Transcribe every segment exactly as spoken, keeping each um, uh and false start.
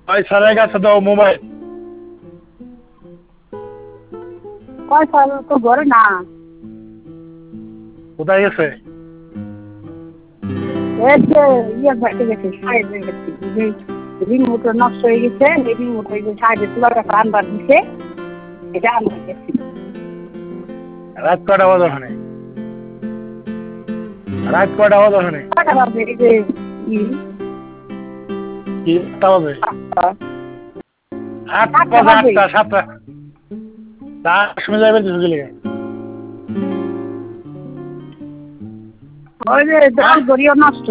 ওই স্যারের কাছে দাও মোবাইল। কয় সাল তো ঘরে না। কোথায় গেছে? এই যে ইয়ে বাড়তে গেছে সাইডে গেছে রিমোট নষ্ট হয়ে গেছে রিমোট হয়ে গেছে সাইডে তোলার কাছে আনবার দিছে এটা আনবার গেছি। রাত কটা বাজে ওখানে? রাত কটা বাজে ওখানে? কটা বাজে এই যে কি আটটা বাজে? আটটা আটটা বাজে বাজে। আটটা সাতটা তার সময় যাবে তো গেলে ওই যে দোকান গড়িও নষ্ট।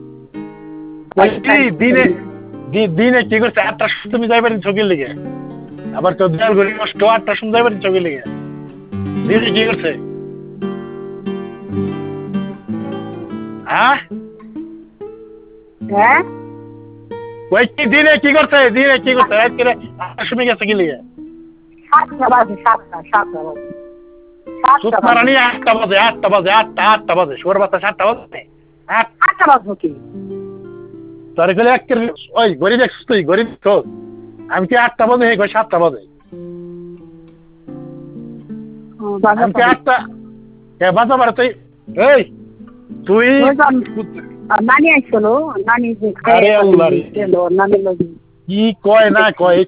দিনে দিনে কি করছে? আটটার সময় তুমি যাইবার ছবির লিগে আবার তো দেয়াল ঘড়ি নষ্ট আটটার সময় যাইবার ছবির লিগে দিনে কি করছে? হ্যাঁ হ্যাঁ ওই কি দিনে কি করছে? দিনে কি করছে? রাত করে আটটার সময় গেছে কি লিগে? সাতটা বাজে সাতটা সাতটা বাজে সাতটা সুতরাং বাজে আটটা বাজে আটটা বাজে আটটা আটটা বাজে সোর বাচ্চা সাতটা বাজে আট আটটা বাজবো কি তোর গেলে এক ওই গরিব দেখছিস তুই গরিব তো আমি কি আটটা বাজে হে সাতটা বাজে আমি কি আটটা বাজা পারে তুই এই তুই নানি আসছিল নানি যে আরে আল্লাহ রে নানি কি কয় না কয়